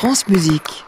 France Musique.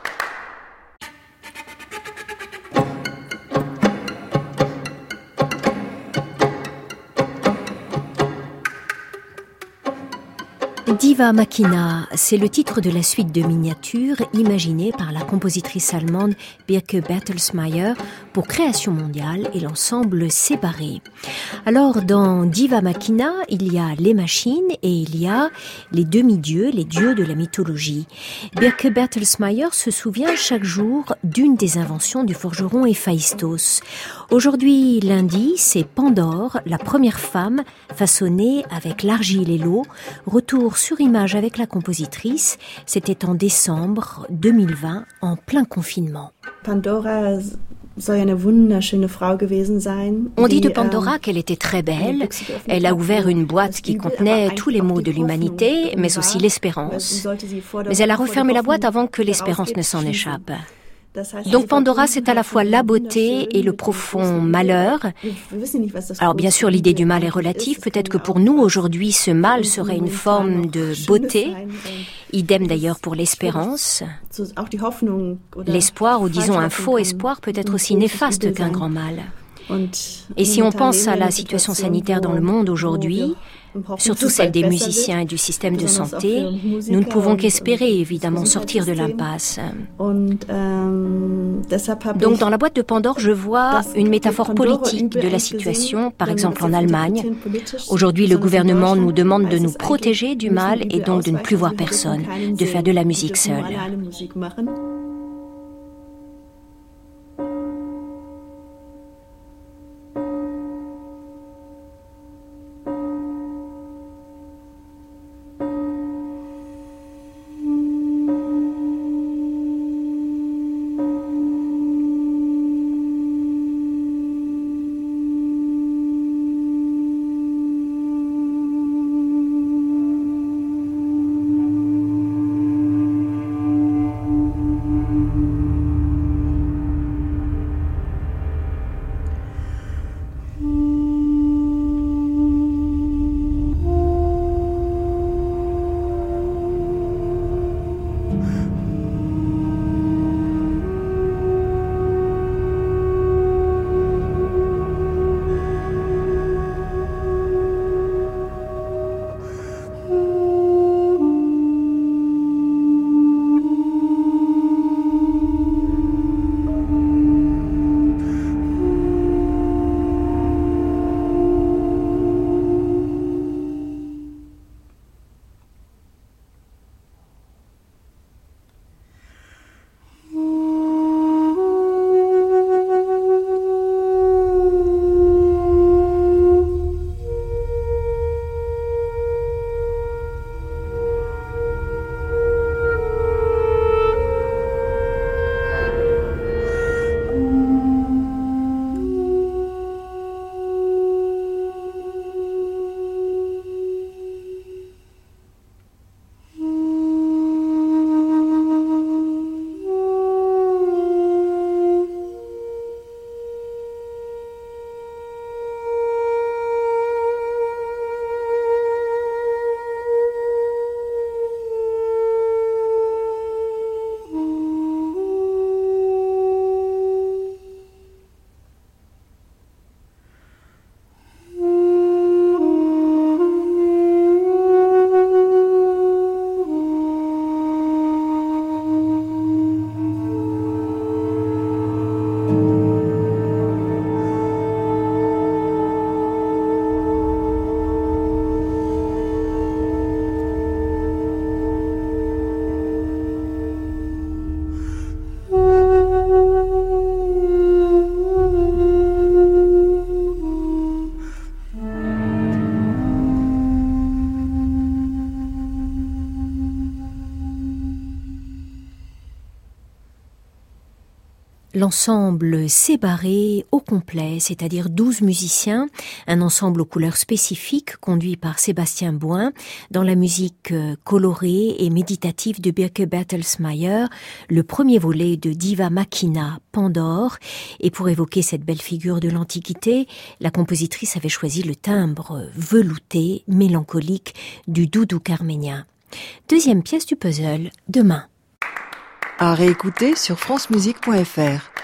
Diva Machina, c'est le titre de la suite de miniatures imaginée par la compositrice allemande Birke Bertelsmeyer pour Création mondiale et l'ensemble Séparé. Alors, dans Diva Machina, il y a les machines et il y a les demi-dieux, les dieux de la mythologie. Birke Bertelsmeyer se souvient chaque jour d'une des inventions du forgeron Héphaïstos. Aujourd'hui, lundi, c'est Pandore, la première femme façonnée avec l'argile et l'eau. Retour sur image avec la compositrice, c'était en décembre 2020, en plein confinement. Pandora soll eine wunderschöne Frau gewesen sein. On dit de Pandora qu'elle était très belle. Elle a ouvert une boîte qui contenait tous les maux de l'humanité, mais aussi l'espérance. Mais elle a refermé la boîte avant que l'espérance ne s'en échappe. Donc Pandora, c'est à la fois la beauté et le profond malheur. Alors bien sûr, l'idée du mal est relative. Peut-être que pour nous, aujourd'hui, ce mal serait une forme de beauté. Idem d'ailleurs pour l'espérance. L'espoir, ou disons un faux espoir, peut être aussi néfaste qu'un grand mal. Et si on pense à la situation sanitaire dans le monde aujourd'hui, surtout celle des musiciens et du système de santé, nous ne pouvons qu'espérer évidemment sortir de l'impasse. Donc dans la boîte de Pandore, je vois une métaphore politique de la situation, par exemple en Allemagne. Aujourd'hui, le gouvernement nous demande de nous protéger du mal et donc de ne plus voir personne, de faire de la musique seule. L'ensemble Séparé au complet, c'est-à-dire 12 musiciens, un ensemble aux couleurs spécifiques conduit par Sébastien Bouin, dans la musique colorée et méditative de Birke Bertelsmeyer, le premier volet de Diva Machina, Pandore. Et pour évoquer cette belle figure de l'Antiquité, la compositrice avait choisi le timbre velouté, mélancolique du doudou arménien. Deuxième pièce du puzzle, demain. À réécouter sur francemusique.fr.